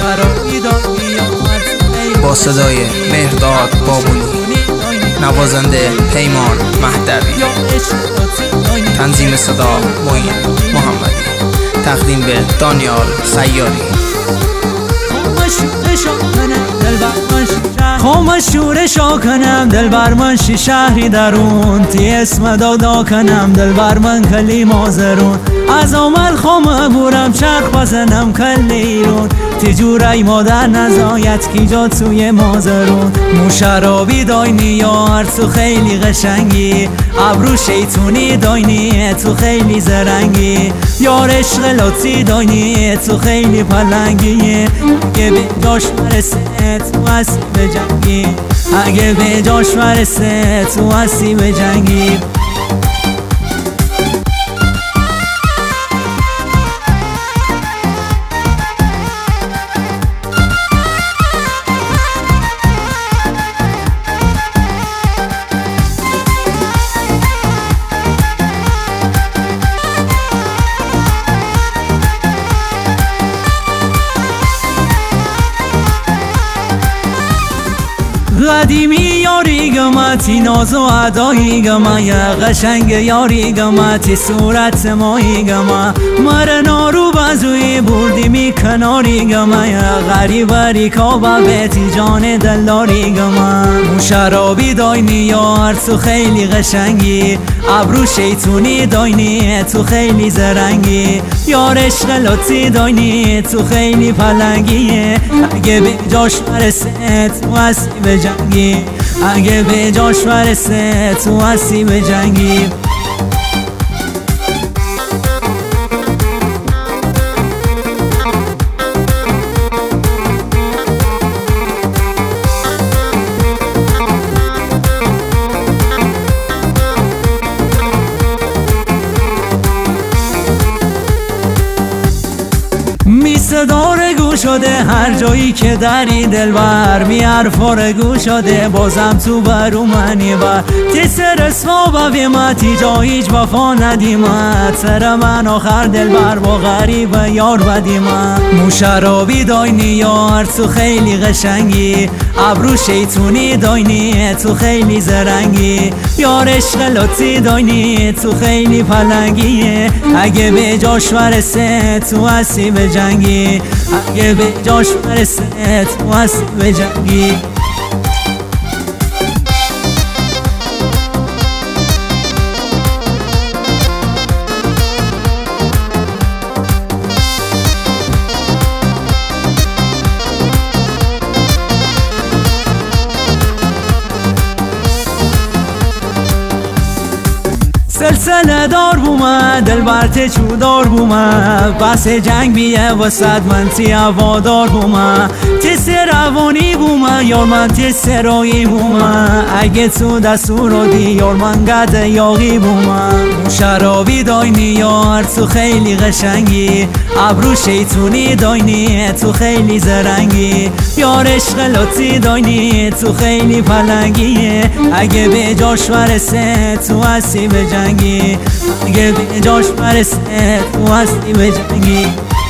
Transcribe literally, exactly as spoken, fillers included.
با صدای مهرداد بابولی، نوازنده پیمان مهدوی، تنظیم صدا معین محمدی، تقدیم به دانیال سیاری. خم شورشا کنم دل بر من شی شهری درون، تی اسم دادا کنم دل بر من کلی مازرون، از عمل خم بورم چرخ بزنم کلی ایرون، تی جورای مادر نزایت کی جا توی مازرون. موشرابی داینی یار تو خیلی قشنگی، ابرو شیطونی داینی تو خیلی زرنگی، یار عشق لطی داینی تو خیلی پلنگی، اگه به جاش برسه تو هستی به جنگی، اگه به جاش برسه تو هستی به جنگی. قدیمی یاری گمتی ناز و عدایی گما، یا قشنگ یاری گمتی صورت مایی گما، مر نارو بازوی بردی می کناری گما، یا غریبری کابا بیتی جان دلاری گما. موشرابی داینی یار تو خیلی قشنگی، ابرو شیطونی داینی تو خیلی زرنگی، یار عشق لطی داینی تو خیلی پلنگیه، اگه به جاش برسه تو هستی به جنگی، اگه به جاش برسه تو هستی به جنگی. می صدا رگو شده هر جایی که دری دلبر، می حرفا رگو شده بازم تو برو منی بر، تی سر اسما بوی ما تی جا هیچ وفا ندیمت، سر من آخر دلبر با غریب یار بدیمت. موشرابی داینی یار تو خیلی قشنگی، ابرو شیطونی داینی تو خیلی زرنگی، یار عشق لطی داینی تو خیلی پلنگیه، اگه به جاش برسه تو هستی به جنگی، اگه به جاش برسه تو هستی به جنگی. سلسله دار بومه دل برته چودار بومه، بس جنگ بیه وسط من تی هوادار بومه، تی روانی بومه یار من تی سرایی بومه، اگه تو دستور رو دی یار من قد یاغی بومه. موشرابی داینی یار تو خیلی قشنگی، ابرو شیطونی داینی تو خیلی زرنگی، یار عشق لطی داینی تو خیلی پلنگیه، اگه به جاش برسه تو هستی به جنگی، اگه به جاش برسه تو هستی به جنگی.